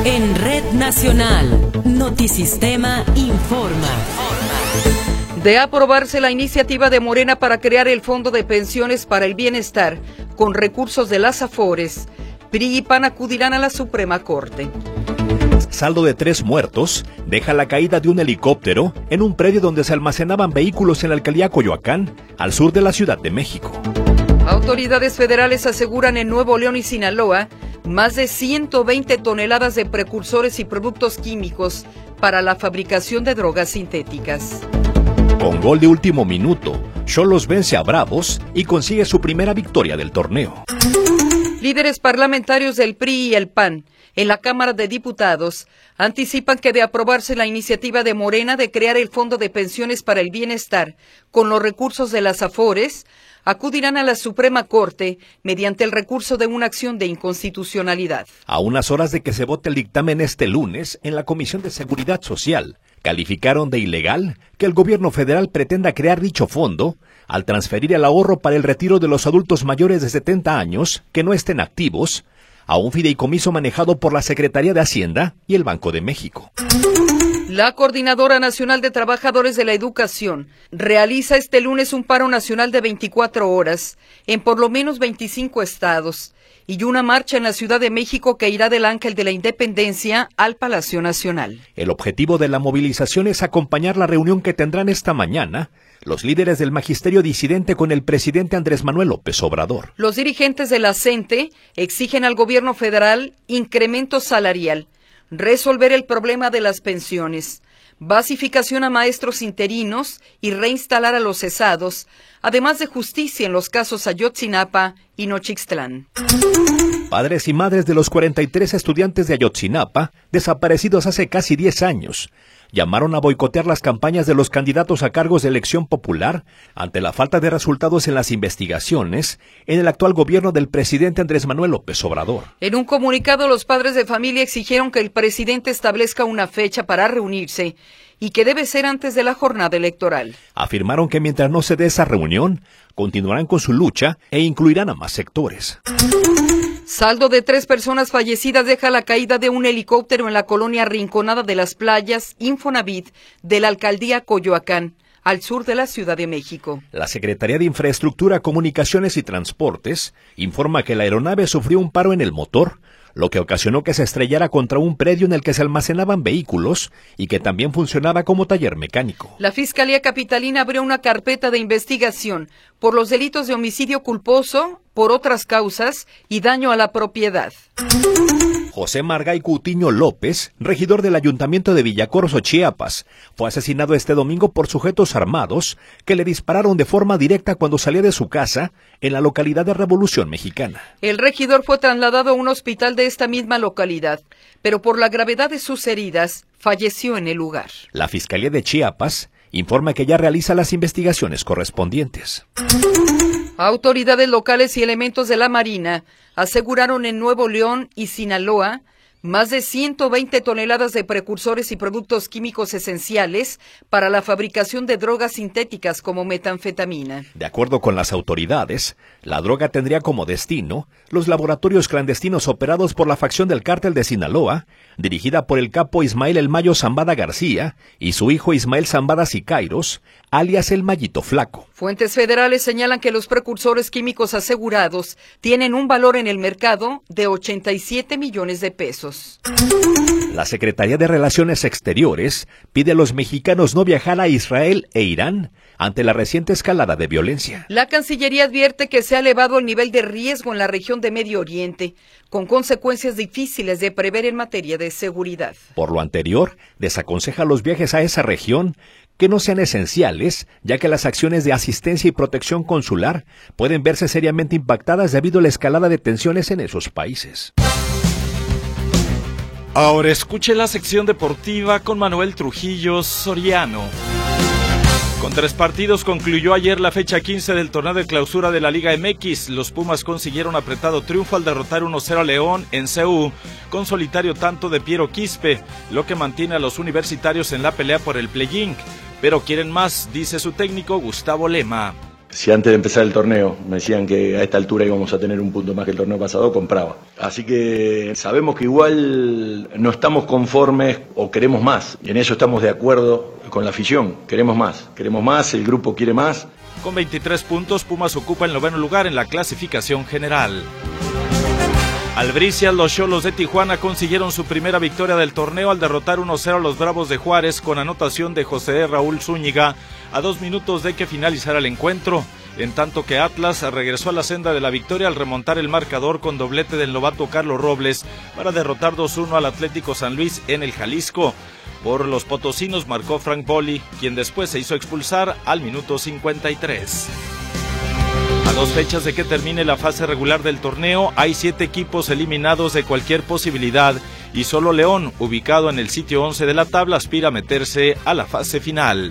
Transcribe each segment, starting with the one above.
En Red Nacional, Notisistema informa. De aprobarse la iniciativa de Morena para crear el Fondo de Pensiones para el Bienestar con recursos de las Afores, PRI y PAN acudirán a la Suprema Corte. Saldo de 3 muertos deja la caída de un helicóptero en un predio donde se almacenaban vehículos en la alcaldía Coyoacán, al sur de la Ciudad de México. Autoridades federales aseguran en Nuevo León y Sinaloa más de 120 toneladas de precursores y productos químicos para la fabricación de drogas sintéticas. Con gol de último minuto, Xolos vence a Bravos y consigue su primera victoria del torneo. Líderes parlamentarios del PRI y el PAN en la Cámara de Diputados anticipan que de aprobarse la iniciativa de Morena de crear el Fondo de Pensiones para el Bienestar con los recursos de las Afores, acudirán a la Suprema Corte mediante el recurso de una acción de inconstitucionalidad. A unas horas de que se vote el dictamen este lunes en la Comisión de Seguridad Social, calificaron de ilegal que el gobierno federal pretenda crear dicho fondo al transferir el ahorro para el retiro de los adultos mayores de 70 años que no estén activos a un fideicomiso manejado por la Secretaría de Hacienda y el Banco de México. La Coordinadora Nacional de Trabajadores de la Educación realiza este lunes un paro nacional de 24 horas en por lo menos 25 estados y una marcha en la Ciudad de México que irá del Ángel de la Independencia al Palacio Nacional. El objetivo de la movilización es acompañar la reunión que tendrán esta mañana los líderes del magisterio disidente con el presidente Andrés Manuel López Obrador. Los dirigentes de la CENTE exigen al gobierno federal incremento salarial, resolver el problema de las pensiones, basificación a maestros interinos y reinstalar a los cesados, además de justicia en los casos Ayotzinapa y Nochixtlán. Padres y madres de los 43 estudiantes de Ayotzinapa, desaparecidos hace casi 10 años, llamaron a boicotear las campañas de los candidatos a cargos de elección popular ante la falta de resultados en las investigaciones en el actual gobierno del presidente Andrés Manuel López Obrador. En un comunicado, los padres de familia exigieron que el presidente establezca una fecha para reunirse y que debe ser antes de la jornada electoral. Afirmaron que mientras no se dé esa reunión, continuarán con su lucha e incluirán a más sectores. Saldo de 3 personas fallecidas deja la caída de un helicóptero en la colonia Rinconada de las Playas, Infonavit, de la alcaldía Coyoacán, al sur de la Ciudad de México. La Secretaría de Infraestructura, Comunicaciones y Transportes informa que la aeronave sufrió un paro en el motor, lo que ocasionó que se estrellara contra un predio en el que se almacenaban vehículos y que también funcionaba como taller mecánico. La Fiscalía Capitalina abrió una carpeta de investigación por los delitos de homicidio culposo, por otras causas y daño a la propiedad. José Margay Coutinho López, regidor del Ayuntamiento de Villacorso, Chiapas, fue asesinado este domingo por sujetos armados que le dispararon de forma directa cuando salía de su casa en la localidad de Revolución Mexicana. El regidor fue trasladado a un hospital de esta misma localidad, pero por la gravedad de sus heridas, falleció en el lugar. La Fiscalía de Chiapas informa que ya realiza las investigaciones correspondientes. Autoridades locales y elementos de la Marina aseguraron en Nuevo León y Sinaloa más de 120 toneladas de precursores y productos químicos esenciales para la fabricación de drogas sintéticas como metanfetamina. De acuerdo con las autoridades, la droga tendría como destino los laboratorios clandestinos operados por la facción del Cártel de Sinaloa, dirigida por el capo Ismael El Mayo Zambada García y su hijo Ismael Zambada Sicairos, alias El Mayito Flaco. Fuentes federales señalan que los precursores químicos asegurados tienen un valor en el mercado de 87 millones de pesos. La Secretaría de Relaciones Exteriores pide a los mexicanos no viajar a Israel e Irán ante la reciente escalada de violencia. La Cancillería advierte que se ha elevado el nivel de riesgo en la región de Medio Oriente, con consecuencias difíciles de prever en materia de seguridad. Por lo anterior, desaconseja los viajes a esa región que no sean esenciales, ya que las acciones de asistencia y protección consular pueden verse seriamente impactadas debido a la escalada de tensiones en esos países. Ahora escuche la sección deportiva con Manuel Trujillo Soriano. Con 3 partidos concluyó ayer la fecha 15 del torneo de clausura de la Liga MX. Los Pumas consiguieron apretado triunfo al derrotar 1-0 a León en CU, con solitario tanto de Piero Quispe, lo que mantiene a los universitarios en la pelea por el play-in. Pero quieren más, dice su técnico Gustavo Lema. Si antes de empezar el torneo me decían que a esta altura íbamos a tener un punto más que el torneo pasado, compraba. Así que sabemos que igual no estamos conformes o queremos más. Y en eso estamos de acuerdo con la afición. Queremos más, el grupo quiere más. Con 23 puntos, Pumas ocupa el 9º lugar en la clasificación general. Albricias, los Xolos de Tijuana consiguieron su primera victoria del torneo al derrotar 1-0 a los Bravos de Juárez con anotación de José Raúl Zúñiga a 2 minutos de que finalizara el encuentro, en tanto que Atlas regresó a la senda de la victoria al remontar el marcador con doblete del novato Carlos Robles para derrotar 2-1 al Atlético San Luis en el Jalisco. Por los potosinos marcó Frank Boli, quien después se hizo expulsar al minuto 53. A 2 fechas de que termine la fase regular del torneo, hay 7 equipos eliminados de cualquier posibilidad y solo León, ubicado en el sitio 11 de la tabla, aspira a meterse a la fase final.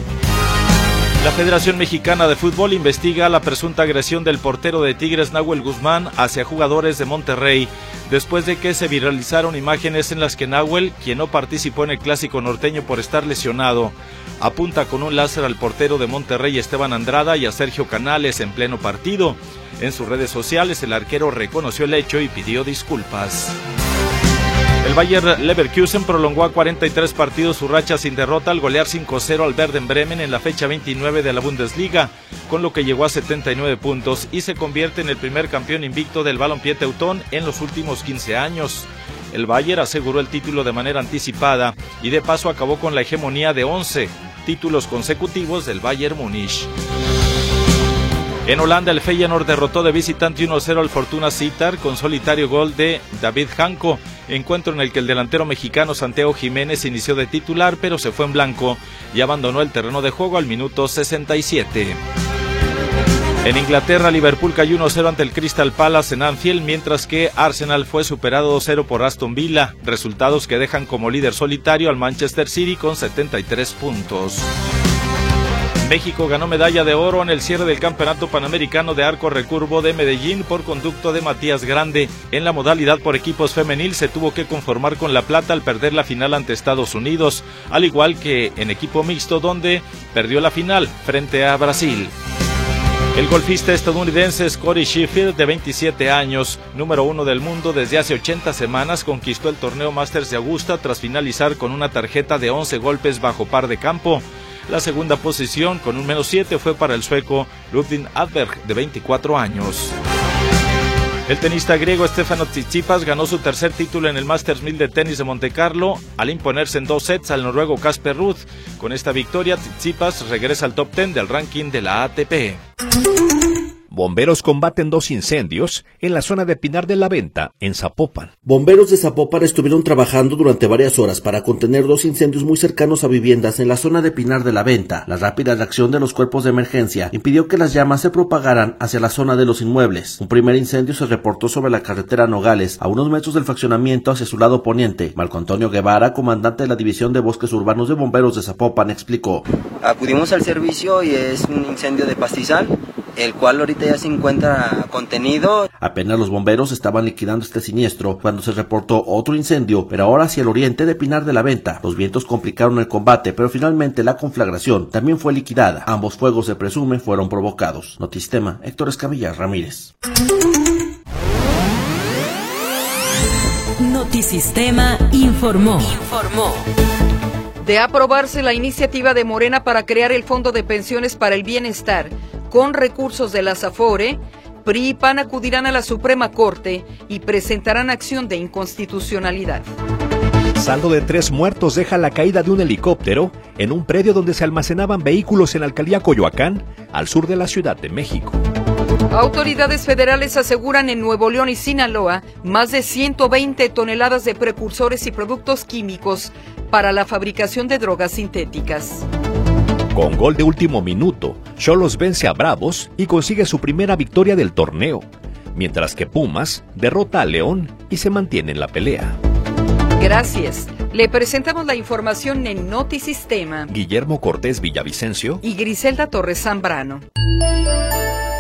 La Federación Mexicana de Fútbol investiga la presunta agresión del portero de Tigres, Nahuel Guzmán, hacia jugadores de Monterrey, después de que se viralizaron imágenes en las que Nahuel, quien no participó en el Clásico Norteño por estar lesionado, apunta con un láser al portero de Monterrey, Esteban Andrada, y a Sergio Canales en pleno partido. En sus redes sociales, el arquero reconoció el hecho y pidió disculpas. El Bayer Leverkusen prolongó a 43 partidos su racha sin derrota al golear 5-0 al Werder Bremen en la fecha 29 de la Bundesliga, con lo que llegó a 79 puntos y se convierte en el primer campeón invicto del balompié teutón en los últimos 15 años. El Bayer aseguró el título de manera anticipada y de paso acabó con la hegemonía de 11 títulos consecutivos del Bayern Múnich. En Holanda, el Feyenoord derrotó de visitante 1-0 al Fortuna Sittard con solitario gol de David Janko, encuentro en el que el delantero mexicano Santiago Jiménez inició de titular, pero se fue en blanco y abandonó el terreno de juego al minuto 67. En Inglaterra, Liverpool cayó 1-0 ante el Crystal Palace en Anfield, mientras que Arsenal fue superado 2-0 por Aston Villa, resultados que dejan como líder solitario al Manchester City con 73 puntos. México ganó medalla de oro en el cierre del Campeonato Panamericano de Arco Recurvo de Medellín por conducto de Matías Grande. En la modalidad por equipos femenil se tuvo que conformar con la plata al perder la final ante Estados Unidos, al igual que en equipo mixto donde perdió la final frente a Brasil. El golfista estadounidense Scottie Sheffield, de 27 años, número 1 del mundo desde hace 80 semanas, conquistó el torneo Masters de Augusta tras finalizar con una tarjeta de 11 golpes bajo par de campo. La segunda posición, con un -7, fue para el sueco Ludvig Adberg, de 24 años. El tenista griego Stefanos Tsitsipas ganó su tercer título en el Masters 1000 de tenis de Montecarlo al imponerse en 2 sets al noruego Casper Ruud. Con esta victoria, Tsitsipas regresa al top 10 del ranking de la ATP. Bomberos combaten 2 incendios en la zona de Pinar de la Venta, en Zapopan. Bomberos de Zapopan estuvieron trabajando durante varias horas para contener 2 incendios muy cercanos a viviendas en la zona de Pinar de la Venta. La rápida reacción de los cuerpos de emergencia impidió que las llamas se propagaran hacia la zona de los inmuebles. Un primer incendio se reportó sobre la carretera Nogales, a unos metros del fraccionamiento hacia su lado poniente. Marco Antonio Guevara, comandante de la División de Bosques Urbanos de Bomberos de Zapopan, explicó. Acudimos al servicio y es un incendio de pastizal, el cual ahorita ya se encuentra contenido. Apenas los bomberos estaban liquidando este siniestro cuando se reportó otro incendio, pero ahora hacia el oriente de Pinar de la Venta. Los vientos complicaron el combate, pero finalmente la conflagración también fue liquidada. Ambos fuegos, se presume, fueron provocados. Notisistema, Héctor Escamilla Ramírez. Notisistema informó. De aprobarse la iniciativa de Morena para crear el Fondo de Pensiones para el Bienestar con recursos de la SAFORE, PRI y PAN acudirán a la Suprema Corte y presentarán acción de inconstitucionalidad. Saldo de 3 muertos deja la caída de un helicóptero en un predio donde se almacenaban vehículos en la alcaldía Coyoacán, al sur de la Ciudad de México. Autoridades federales aseguran en Nuevo León y Sinaloa más de 120 toneladas de precursores y productos químicos para la fabricación de drogas sintéticas. Con gol de último minuto, Xolos vence a Bravos y consigue su primera victoria del torneo, mientras que Pumas derrota a León y se mantiene en la pelea. Gracias. Le presentamos la información en Notisistema. Guillermo Cortés Villavicencio y Griselda Torres Zambrano.